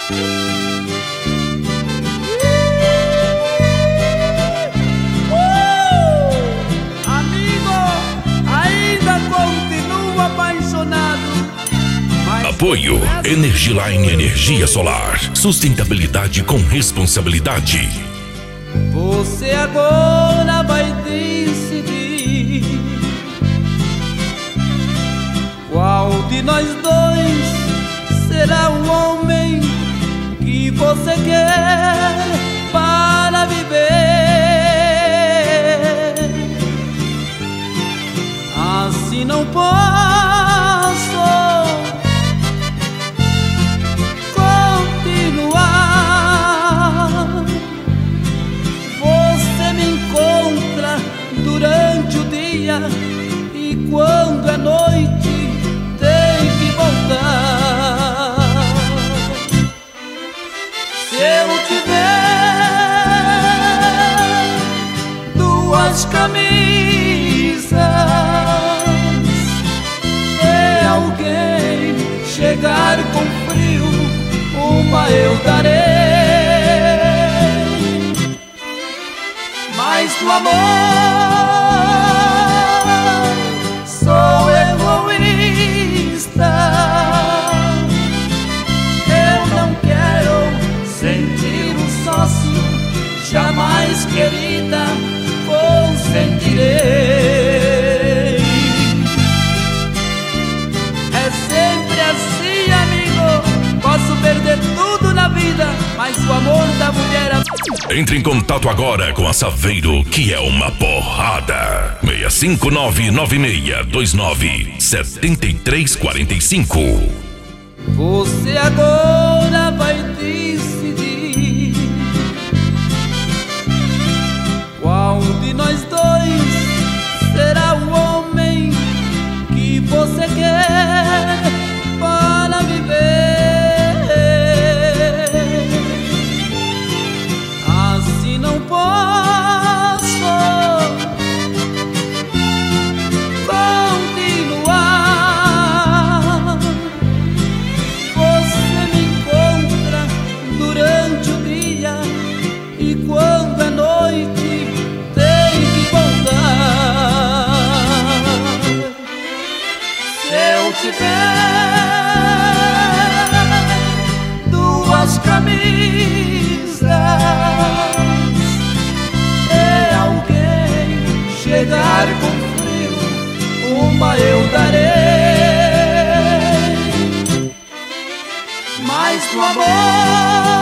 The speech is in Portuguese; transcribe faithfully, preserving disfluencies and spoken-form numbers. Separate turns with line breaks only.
Apoio Energiline Energia Solar. Sustentabilidade com responsabilidade.
Você agora vai decidir qual de nós dois será o homem que você quer para viver. Assim não posso durante o dia, e quando é noite tem que voltar. Se eu tiver duas camisas e alguém chegar com frio, uma eu darei. Mas do amor sou egoísta. Eu não quero sentir um sócio, jamais, querida, consentirei. É sempre assim, amigo. Posso perder tudo na vida, mas o amor da mulher...
Entre em contato agora com a Saveiro, que é uma porrada. seis cinco nove nove seis dois nove sete três quatro cinco.
Você agora vai decidir qual de nós dois será o homem que você quer para viver. Não posso continuar. Você me encontra durante o dia, e quando é noite tem que voltar. Se eu tiver duas camisas, chegar com frio, uma eu darei. Mas do amor